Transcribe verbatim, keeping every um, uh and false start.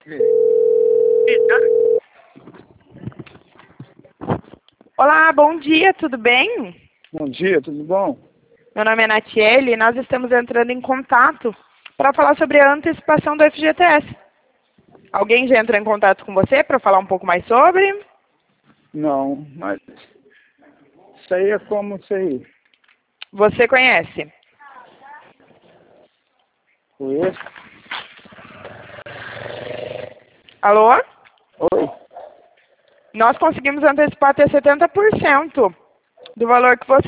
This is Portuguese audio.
Olá, bom dia, tudo bem? Bom dia, tudo bom? Meu nome é Natiele e nós estamos entrando em contato para falar sobre a antecipação do F G T S. Alguém já entrou em contato com você para falar um pouco mais sobre? Não, mas isso aí é como isso aí. Você conhece? Conheço? Alô? Oi? Nós conseguimos antecipar até setenta por cento do valor que você